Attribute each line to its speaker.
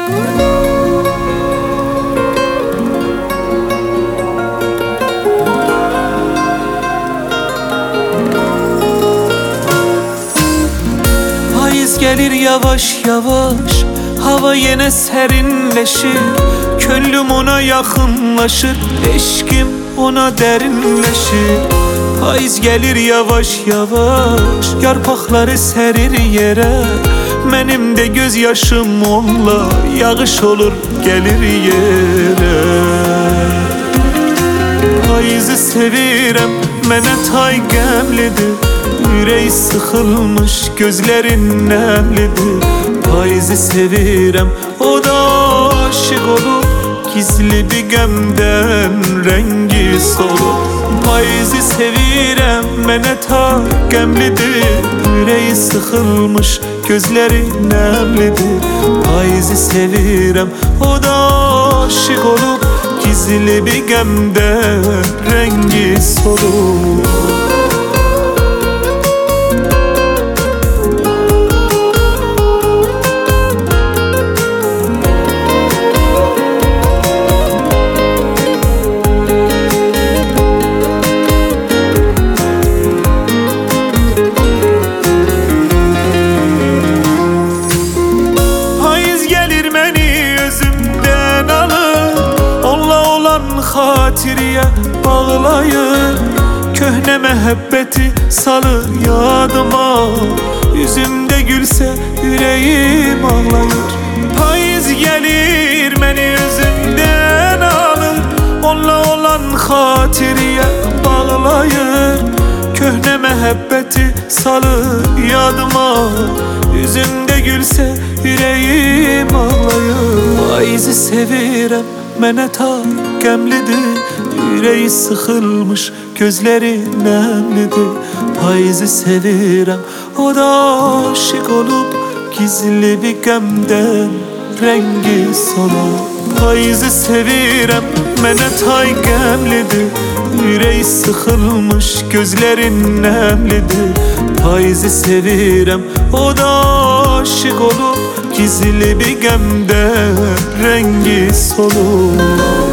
Speaker 1: Payız gelir yavaş yavaş, hava yine serinleşir. Könlüm ona yakınlaşır, eşkim ona derinleşir. Payız gelir yavaş yavaş, yarpaqları sərir yerə. Mənim də göz yaşım onunla yağış olur gelir yerə. Payızı sevirəm, mənə tay qəmlidir. Ürək sıxılmış, gözlərin nəmlidir. Payızı sevirəm, o da aşık olub, gizli bir qəmdən rəngi solub. Payızı sevirəm, mənə ta qəmlidir. Ürəyi sıxılmış, gözləri nəmlidir. Payızı sevirəm, o da aşık olub, gizli bir qəmdən rəngi solub. Xatiriyə bağlayır, köhnə məhəbbəti salır yadıma. Üzümdə gülsə ürəyim ağlayır. Payız gəlir məni özümdən alır, onunla olan xatiriyə bağlayır, köhnə məhəbbəti salır yadıma. Üzümdə gülsə ürəyim ağlayır. Payızı sevirəm, mənə ta qəmlidir. Ürəyi sıxılmış, gözləri nəmlidir. Payızı sevirəm, o da aşık olub, gizli bir qəmdən rəngi solub. Payızı sevirəm, mənə tay qəmlidir. Ürəyi sıxılmış, gözləri nəmlidir. Payızı sevirəm, o da aşık olub, gizli bir qəmdən rəngi solub.